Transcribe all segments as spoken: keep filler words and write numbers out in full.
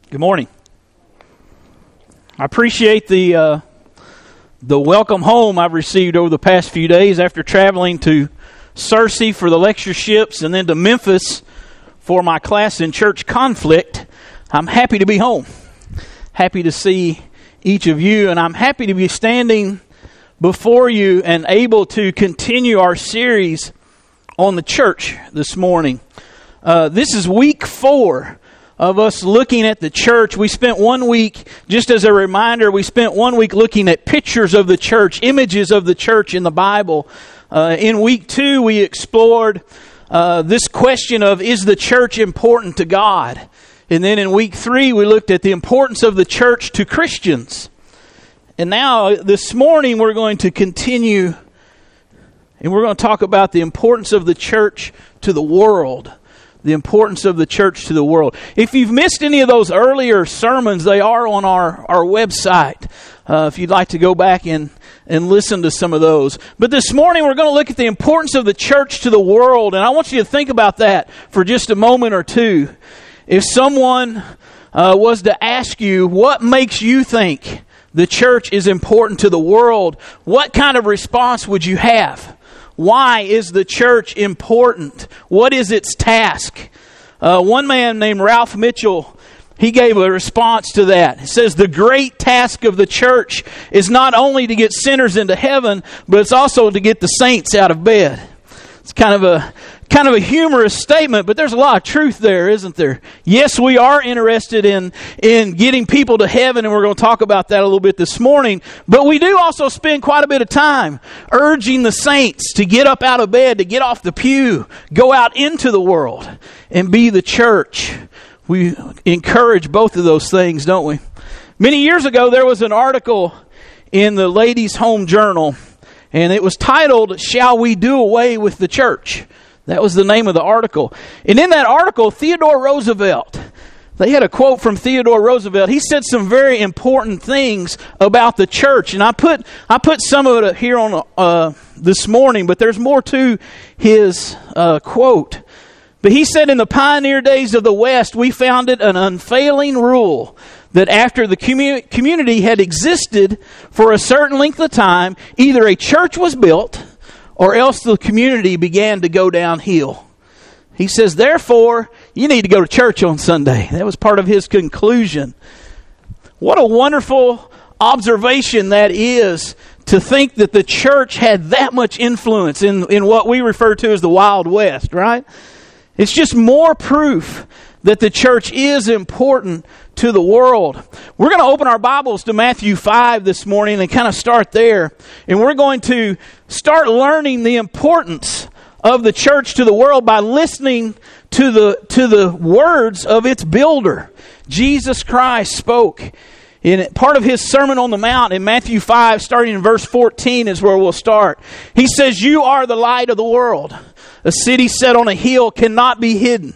Good morning. I appreciate the uh, the welcome home I've received over the past few days after traveling to Searcy for the lectureships and then to Memphis for my class in church conflict. I'm happy to be home. Happy to see each of you, and I'm happy to be standing before you and able to continue our series on the church this morning. Uh, this is week four of us looking at the church. We spent one week, just as a reminder, we spent one week looking at pictures of the church, images of the church in the Bible. Uh, in week two, we explored uh, this question of, is the church important to God? And then in week three, we looked at the importance of the church to Christians. And now, this morning, we're going to continue, and we're going to talk about the importance of the church to the world. The importance of the church to the world. If you've missed any of those earlier sermons, they are on our, our website. Uh, if you'd like to go back and, and listen to some of those. But this morning we're going to look at the importance of the church to the world. And I want you to think about that for just a moment or two. If someone uh, was to ask you, what makes you think the church is important to the world? What kind of response would you have? Why is the church important? What is its task? Uh, one man named Ralph Mitchell, he gave a response to that. He says, the great task of the church is not only to get sinners into heaven, but it's also to get the saints out of bed. It's kind of a kind of a humorous statement, but there's a lot of truth there, isn't there? Yes, we are interested in, in getting people to heaven, and we're going to talk about that a little bit this morning. But we do also spend quite a bit of time urging the saints to get up out of bed, to get off the pew, go out into the world, and be the church. We encourage both of those things, don't we? Many years ago, there was an article in the Ladies' Home Journal, and it was titled, "Shall We Do Away with the Church?" That was the name of the article. And in that article, Theodore Roosevelt, they had a quote from Theodore Roosevelt. He said some very important things about the church. And I put I put some of it here on uh, this morning, but there's more to his uh, quote. But he said, in the pioneer days of the West, we founded an unfailing rule that after the commu- community had existed for a certain length of time, either a church was built or else the community began to go downhill. He says, therefore, you need to go to church on Sunday. That was part of his conclusion. What a wonderful observation that is, to think that the church had that much influence in, in what we refer to as the Wild West, right? It's just more proof that the church is important to the world. We're going to open our Bibles to Matthew five this morning and kind of start there. And we're going to start learning the importance of the church to the world by listening to the to the words of its builder. Jesus Christ spoke in part of his Sermon on the Mount in Matthew five, starting in verse fourteen is where we'll start. He says, "You are the light of the world. A city set on a hill cannot be hidden.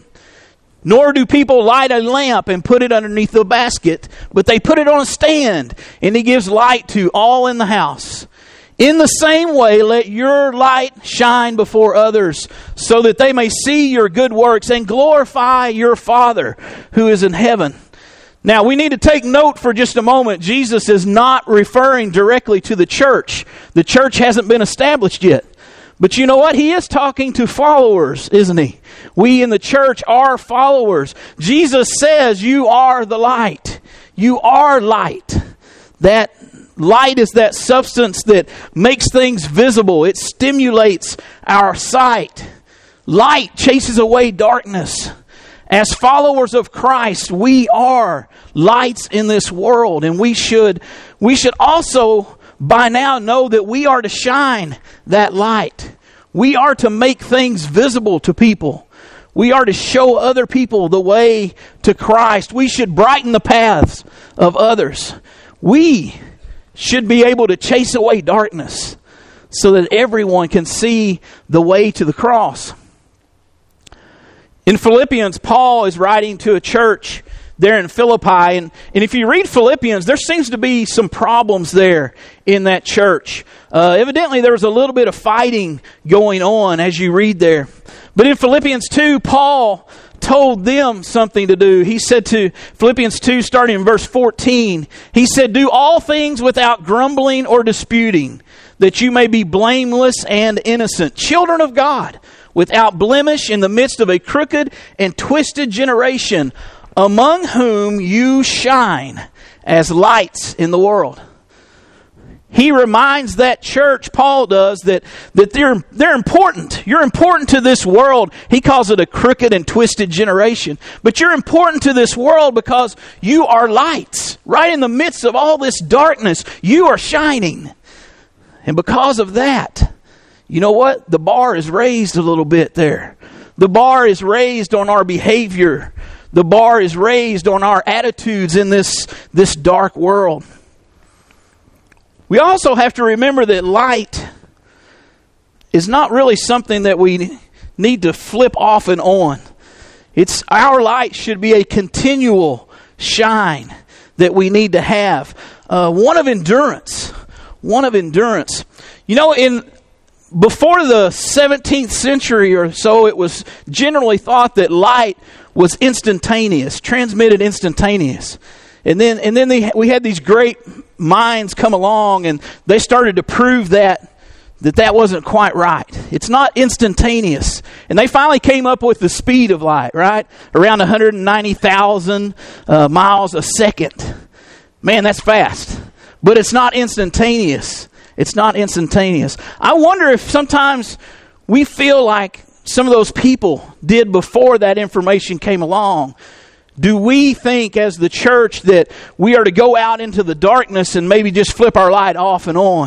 Nor do people light a lamp and put it underneath a basket, but they put it on a stand, and it gives light to all in the house. In the same way, let your light shine before others, so that they may see your good works and glorify your Father who is in heaven." Now, we need to take note for just a moment. Jesus is not referring directly to the church. The church hasn't been established yet. But you know what? He is talking to followers, isn't he? We in the church are followers. Jesus says, you are the light. You are light. That light is that substance that makes things visible. It stimulates our sight. Light chases away darkness. As followers of Christ, we are lights in this world. And we should, we should also by now know that we are to shine that light. We are to make things visible to people. We are to show other people the way to Christ. We should brighten the paths of others. We should be able to chase away darkness so that everyone can see the way to the cross. In Philippians, Paul is writing to a church there in Philippi. And, and if you read Philippians, there seems to be some problems there in that church. Uh, evidently, there was a little bit of fighting going on as you read there. But in Philippians two, Paul told them something to do. He said to Philippians two, starting in verse fourteen, he said, "Do all things without grumbling or disputing, that you may be blameless and innocent, children of God, without blemish in the midst of a crooked and twisted generation, among whom you shine as lights in the world." He reminds that church, Paul does, that, that they're, they're important. You're important to this world. He calls it a crooked and twisted generation. But you're important to this world because you are lights. Right in the midst of all this darkness, you are shining. And because of that, you know what? The bar is raised a little bit there. The bar is raised on our behavior. The bar is raised on our attitudes in this, this dark world. We also have to remember that light is not really something that we need to flip off and on. It's our light should be a continual shine that we need to have. Uh, one of endurance. One of endurance. You know, in before the seventeenth century or so, it was generally thought that light was instantaneous, transmitted instantaneous. And then and then they, we had these great minds come along, and they started to prove that that that wasn't quite right. It's not instantaneous. And they finally came up with the speed of light, right? Around one hundred ninety thousand uh, miles a second. Man, that's fast. But it's not instantaneous. It's not instantaneous. I wonder if sometimes we feel like some of those people did before that information came along. Do we think as the church that we are to go out into the darkness and maybe just flip our light off and on?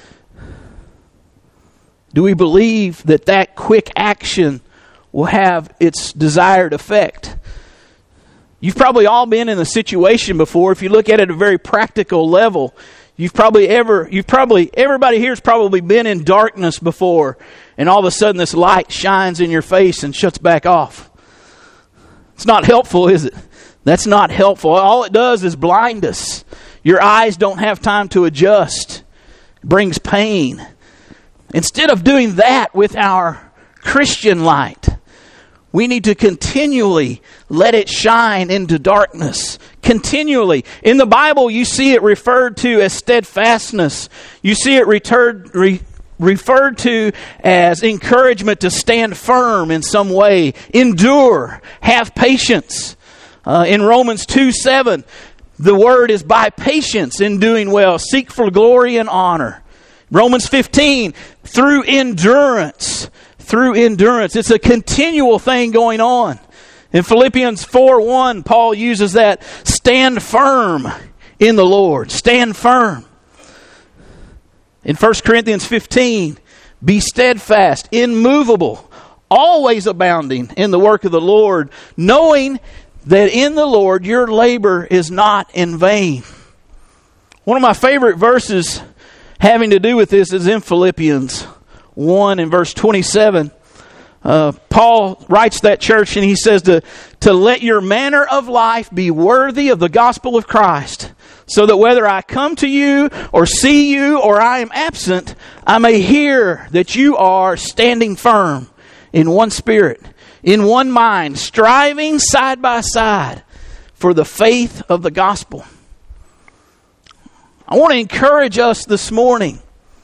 Do we believe that that quick action will have its desired effect? You've probably all been in a situation before. If you look at it at a very practical level, you've probably ever, you've probably, everybody here's probably been in darkness before, and all of a sudden this light shines in your face and shuts back off. It's not helpful, is it? That's not helpful. All it does is blind us. Your eyes don't have time to adjust. It brings pain. Instead of doing that with our Christian light, we need to continually let it shine into darkness. Continually. In the Bible, you see it referred to as steadfastness. You see it referred re, referred to as encouragement to stand firm in some way. Endure. Have patience. Uh, in Romans two seven, the word is by patience in doing well. Seek for glory and honor. Romans fifteen, through endurance. Through endurance. It's a continual thing going on. In Philippians four one, Paul uses that, stand firm in the Lord. Stand firm. In First Corinthians fifteen, be steadfast, immovable, always abounding in the work of the Lord, knowing that in the Lord your labor is not in vain. One of my favorite verses having to do with this is in Philippians one and verse twenty-seven. Uh, Paul writes that church and he says to, to let your manner of life be worthy of the gospel of Christ, so that whether I come to you or see you or I am absent, I may hear that you are standing firm in one spirit, in one mind, striving side by side for the faith of the gospel. I want to encourage us this morning.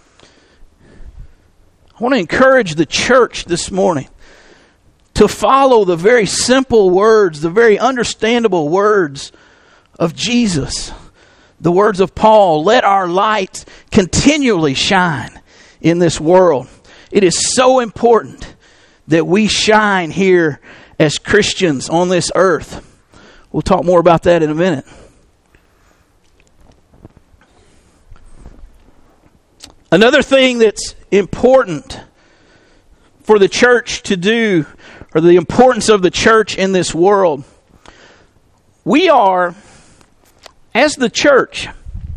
I want to encourage the church this morning to follow the very simple words, the very understandable words of Jesus. The words of Paul, let our light continually shine in this world. It is so important that we shine here as Christians on this earth. We'll talk more about that in a minute. Another thing that's important for the church to do, or the importance of the church in this world, we are, as the church,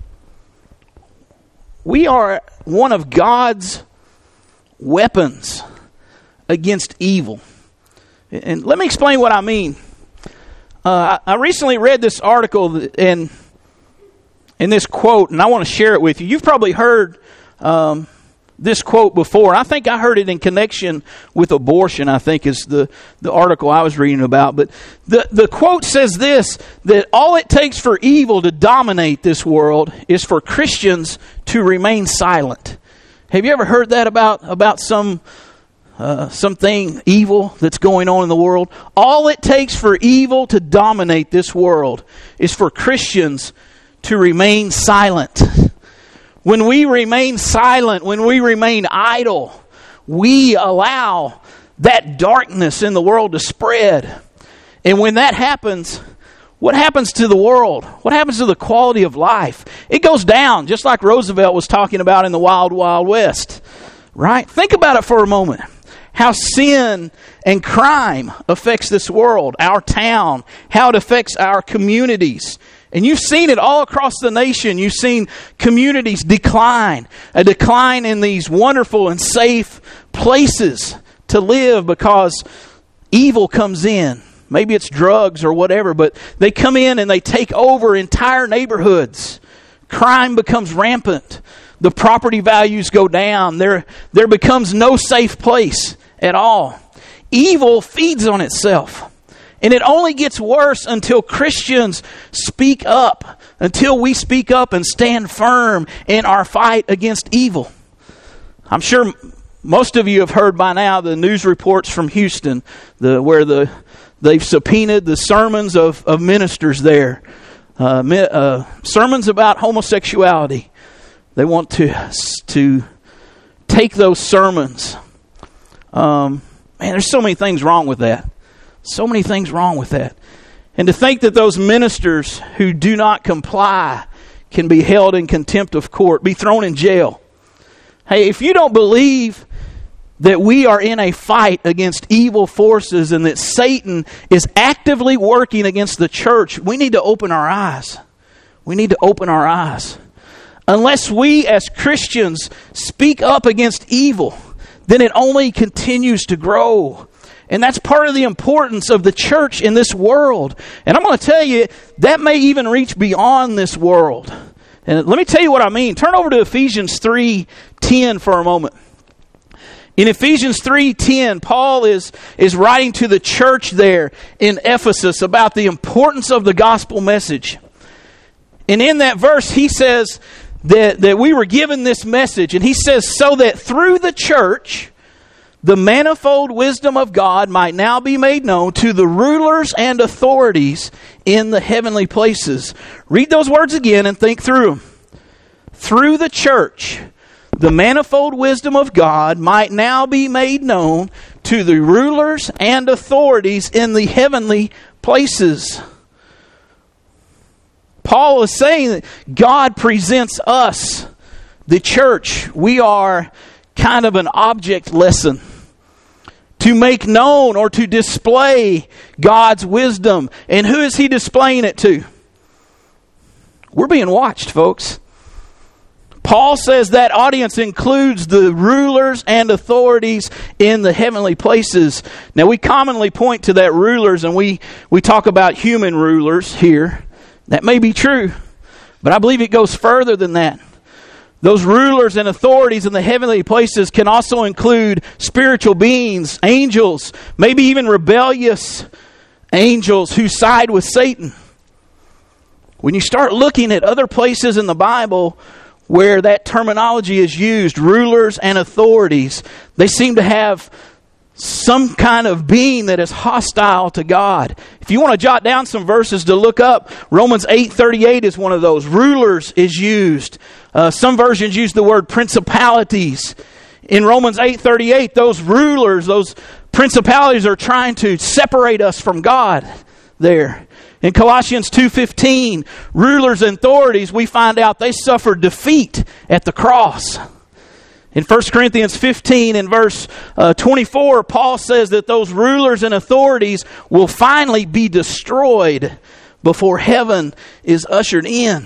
we are one of God's weapons against evil. And let me explain what I mean. Uh, I recently read this article and in this quote, and I want to share it with you. You've probably heard um, this quote before. I think I heard it in connection with abortion, I think is the, the article I was reading about. But the, the quote says this, that all it takes for evil to dominate this world is for Christians to remain silent. Have you ever heard that about, about some uh, something evil that's going on in the world? All it takes for evil to dominate this world is for Christians to remain silent. When we remain silent, when we remain idle, we allow that darkness in the world to spread. And when that happens, what happens to the world? What happens to the quality of life? It goes down, just like Roosevelt was talking about in the Wild, Wild West. Right? Think about it for a moment. How sin and crime affects this world, our town, how it affects our communities. And you've seen it all across the nation. You've seen communities decline, a decline in these wonderful and safe places to live because evil comes in. Maybe it's drugs or whatever, but they come in and they take over entire neighborhoods. Crime becomes rampant. The property values go down. There, there becomes no safe place at all. Evil feeds on itself. And it only gets worse until Christians speak up, until we speak up and stand firm in our fight against evil. I'm sure most of you have heard by now the news reports from Houston, the, where the they've subpoenaed the sermons of, of ministers there, uh, uh, sermons about homosexuality. They want to to take those sermons. Um, man, there's so many things wrong with that. So many things wrong with that. And to think that those ministers who do not comply can be held in contempt of court, be thrown in jail. Hey, if you don't believe that we are in a fight against evil forces and that Satan is actively working against the church, we need to open our eyes. We need to open our eyes. Unless we as Christians speak up against evil, then it only continues to grow. And that's part of the importance of the church in this world. And I'm going to tell you, that may even reach beyond this world. And let me tell you what I mean. Turn over to Ephesians three ten for a moment. In Ephesians three ten, Paul is, is writing to the church there in Ephesus about the importance of the gospel message. And in that verse, he says that, that we were given this message. And he says, so that through the church, the manifold wisdom of God might now be made known to the rulers and authorities in the heavenly places. Read those words again and think through them. Through the church, the manifold wisdom of God might now be made known to the rulers and authorities in the heavenly places. Paul is saying that God presents us, the church. We are kind of an object lesson to make known or to display God's wisdom. And who is he displaying it to? We're being watched, folks. Paul says that audience includes the rulers and authorities in the heavenly places. Now, we commonly point to that rulers, and we, we talk about human rulers here. That may be true, but I believe it goes further than that. Those rulers and authorities in the heavenly places can also include spiritual beings, angels, maybe even rebellious angels who side with Satan. When you start looking at other places in the Bible where that terminology is used, rulers and authorities, they seem to have some kind of being that is hostile to God. If you want to jot down some verses to look up, Romans eight thirty-eight is one of those. Rulers is used. Uh, some versions use the word principalities. In Romans eight thirty-eight, those rulers, those principalities are trying to separate us from God there. In Colossians two fifteen, rulers and authorities, we find out they suffered defeat at the cross. In First Corinthians fifteen and verse uh, twenty-four, Paul says that those rulers and authorities will finally be destroyed before heaven is ushered in.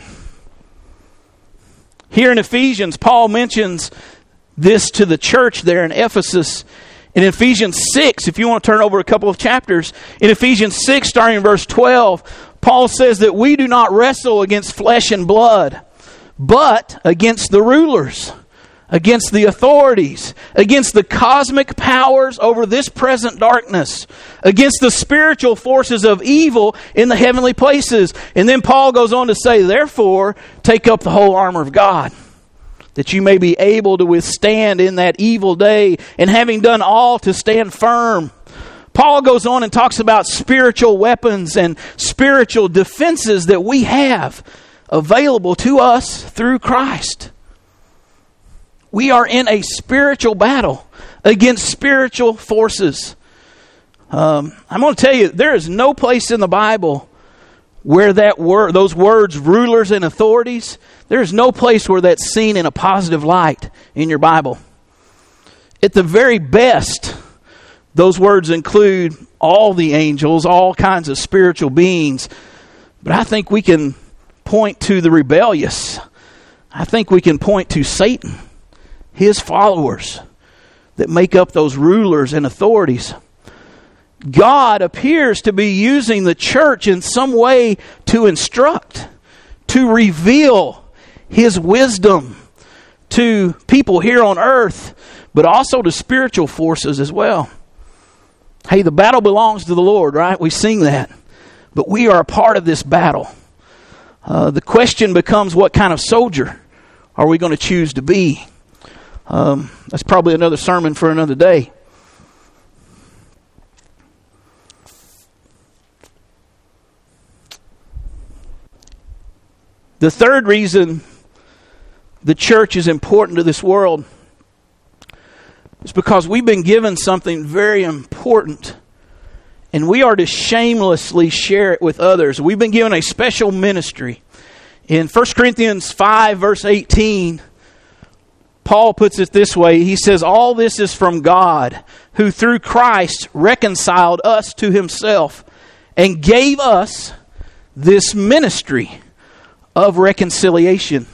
Here in Ephesians, Paul mentions this to the church there in Ephesus. In Ephesians six, if you want to turn over a couple of chapters, in Ephesians six, starting in verse twelve, Paul says that we do not wrestle against flesh and blood, but against the rulers, against the authorities, against the cosmic powers over this present darkness, against the spiritual forces of evil in the heavenly places. And then Paul goes on to say, therefore, take up the whole armor of God, that you may be able to withstand in that evil day, and having done all, to stand firm. Paul goes on and talks about spiritual weapons and spiritual defenses that we have available to us through Christ. We are in a spiritual battle against spiritual forces. Um, I'm going to tell you, there is no place in the Bible where that word, those words, rulers and authorities, there is no place where that's seen in a positive light in your Bible. At the very best, those words include all the angels, all kinds of spiritual beings. But I think we can point to the rebellious. I think we can point to Satan, his followers that make up those rulers and authorities. God appears to be using the church in some way to instruct, to reveal His wisdom to people here on earth, but also to spiritual forces as well. Hey, the battle belongs to the Lord, right? We sing that. But we are a part of this battle. Uh, the question becomes, what kind of soldier are we going to choose to be? Um, that's probably another sermon for another day. The third reason the church is important to this world is because we've been given something very important, and we are to shamelessly share it with others. We've been given a special ministry. In First Corinthians five, verse eighteen, Paul puts it this way. He says, all this is from God, who through Christ reconciled us to Himself and gave us this ministry of reconciliation.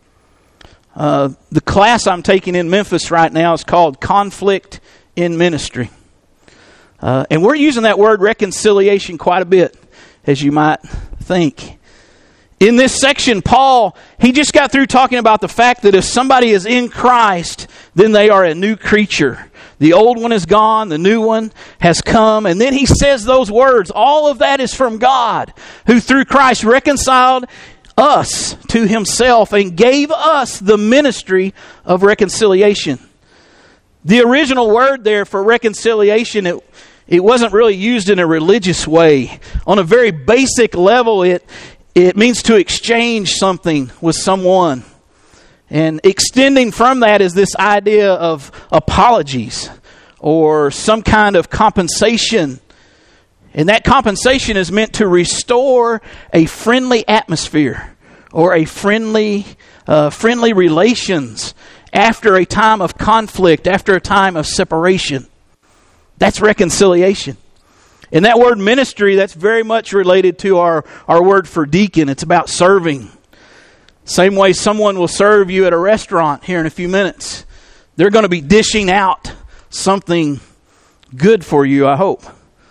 Uh, the class I'm taking in Memphis right now is called Conflict in Ministry. Uh, and we're using that word reconciliation quite a bit, as you might think. In this section, Paul, he just got through talking about the fact that if somebody is in Christ, then they are a new creature. The old one is gone, the new one has come. And then he says those words, all of that is from God, who through Christ reconciled us to Himself and gave us the ministry of reconciliation. The original word there for reconciliation, it, it wasn't really used in a religious way. On a very basic level, it, it means to exchange something with someone. And extending from that is this idea of apologies or some kind of compensation. And that compensation is meant to restore a friendly atmosphere or a friendly uh, friendly relations after a time of conflict, after a time of separation. That's reconciliation. And that word ministry, that's very much related to our, our word for deacon. It's about serving. Same way someone will serve you at a restaurant here in a few minutes. They're going to be dishing out something good for you, I hope.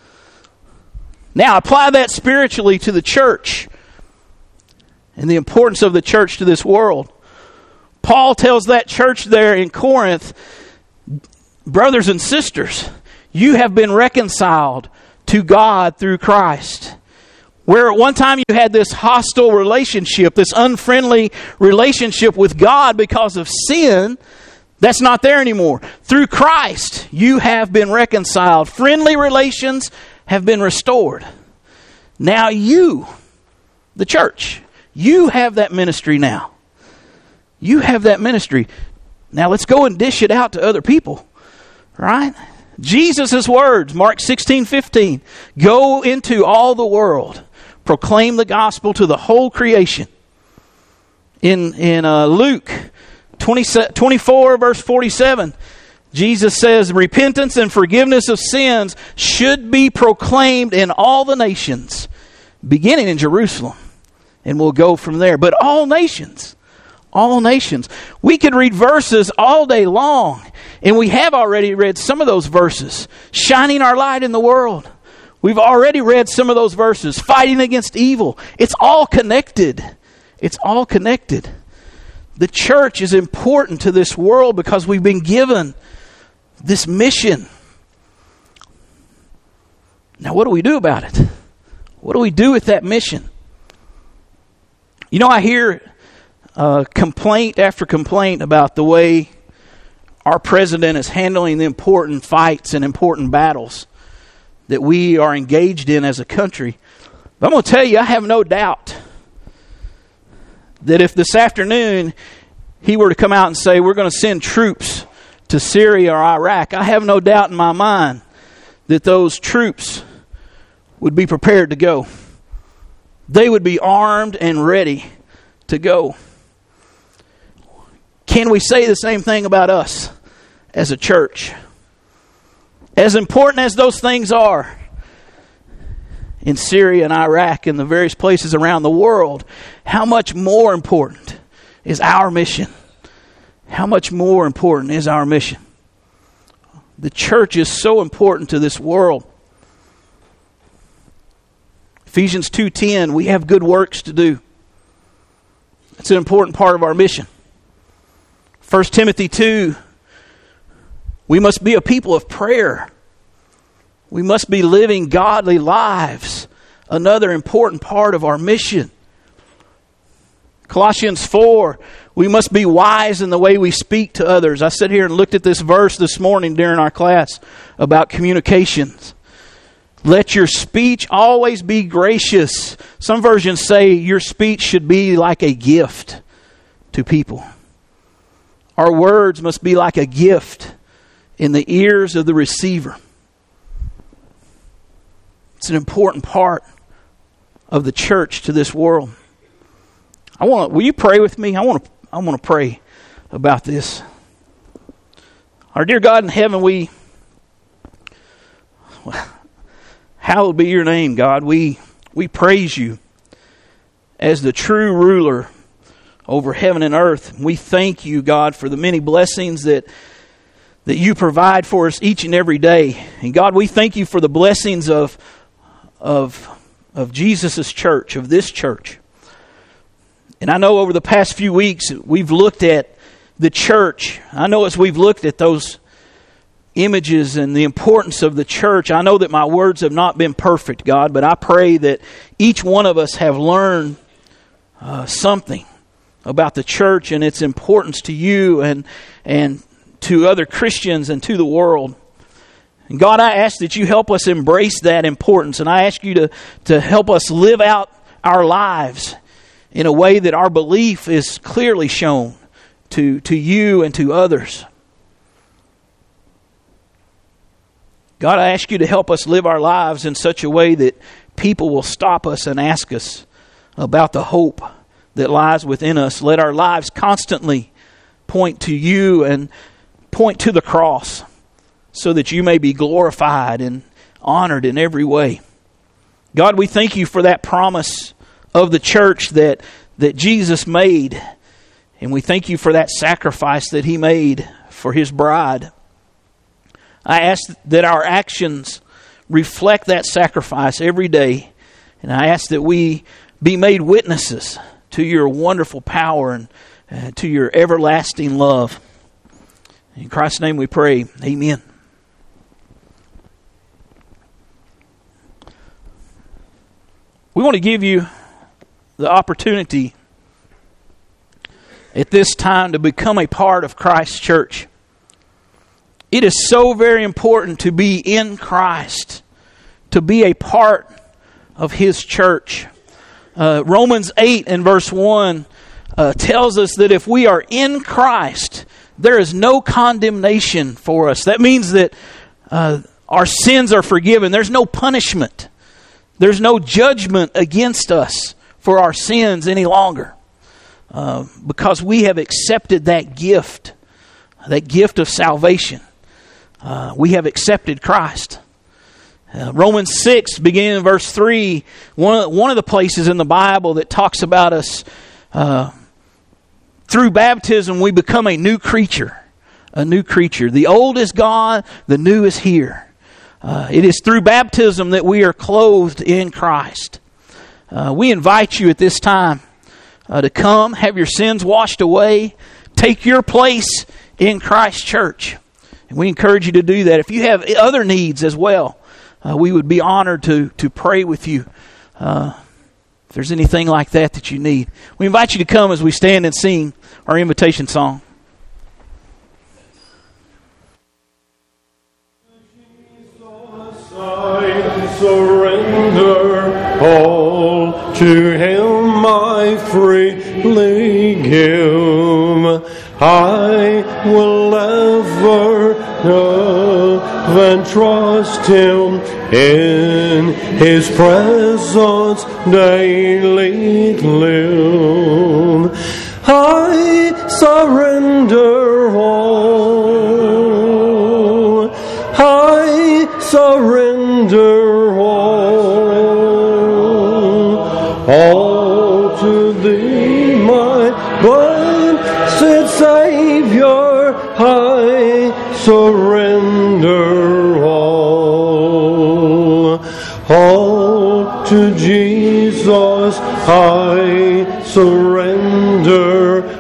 Now, apply that spiritually to the church and the importance of the church to this world. Paul tells that church there in Corinth, brothers and sisters, you have been reconciled to God through Christ. Where at one time you had this hostile relationship, this unfriendly relationship with God because of sin, that's not there anymore. Through Christ, you have been reconciled. Friendly relations have been restored. Now you, the church, you have that ministry now. You have that ministry. Now let's go and dish it out to other people. Right? Jesus' words, Mark sixteen fifteen. Go into all the world. Proclaim the gospel to the whole creation. In, in uh, Luke twenty, twenty-four, verse forty-seven, Jesus says, repentance and forgiveness of sins should be proclaimed in all the nations, beginning in Jerusalem. And we'll go from there. But all nations, all nations. We could read verses all day long, and we have already read some of those verses. Shining our light in the world. We've already read some of those verses. Fighting against evil. It's all connected. It's all connected. The church is important to this world because we've been given this mission. Now, what do we do about it? What do we do with that mission? You know, I hear uh, complaint after complaint about the way our president is handling the important fights and important battles that we are engaged in as a country. But I'm going to tell you, I have no doubt that if this afternoon he were to come out and say, we're going to send troops to Syria or Iraq, I have no doubt in my mind that those troops would be prepared to go. They would be armed and ready to go. Can we say the same thing about us as a church? As important as those things are in Syria and Iraq and the various places around the world, how much more important is our mission? How much more important is our mission? The church is so important to this world. Ephesians two ten, we have good works to do. It's an important part of our mission. First Timothy two, we must be a people of prayer. We must be living godly lives. Another important part of our mission. Colossians four, we must be wise in the way we speak to others. I sat here and looked at this verse this morning during our class about communications. Let your speech always be gracious. Some versions say your speech should be like a gift to people. Our words must be like a gift in the ears of the receiver. It's an important part of the church to this world. I want. Will you pray with me? I want to. I want to pray about this. Our dear God in heaven, we. Hallowed be your name, God. We we praise you as the true ruler over heaven and earth. We thank you, God, for the many blessings that that you provide for us each and every day. And God, we thank you for the blessings of of of Jesus' church, of this church. And I know over the past few weeks we've looked at the church. I know as we've looked at those images and the importance of the church, I know that my words have not been perfect, God, but I pray that each one of us have learned uh, something about the church and its importance to you and and to other Christians and to the world. And God, I ask that you help us embrace that importance, and I ask you to, to help us live out our lives in a way that our belief is clearly shown to, to you and to others. God, I ask you to help us live our lives in such a way that people will stop us and ask us about the hope that lies within us. Let our lives constantly point to you and point to the cross so that you may be glorified and honored in every way. God, we thank you for that promise of the church that, that Jesus made. And we thank you for that sacrifice that he made for his bride. I ask that our actions reflect that sacrifice every day. And I ask that we be made witnesses to your wonderful power and uh, to your everlasting love. In Christ's name we pray. Amen. We want to give you the opportunity at this time to become a part of Christ's church. It is so very important to be in Christ, to be a part of his church. Uh, Romans eight and verse one uh, tells us that if we are in Christ, there is no condemnation for us. That means that uh, our sins are forgiven. There's no punishment. There's no judgment against us for our sins any longer. Uh, because we have accepted that gift, that gift of salvation. Uh, we have accepted Christ. Uh, Romans six, beginning in verse three, one of, one of the places in the Bible that talks about us, uh, through baptism we become a new creature. A new creature. The old is gone, the new is here. Uh, it is through baptism that we are clothed in Christ. Uh, we invite you at this time uh, to come, have your sins washed away, take your place in Christ's church. And we encourage you to do that. If you have other needs as well, uh, we would be honored to, to pray with you. Uh, if there's anything like that that you need. We invite you to come as we stand and sing our invitation song. I surrender all to Him, I freely give. I will ever love and trust Him, in His presence daily live. I surrender all. I surrender all, all to Thee, my blessed Savior. I surrender all, all to Jesus. I surrender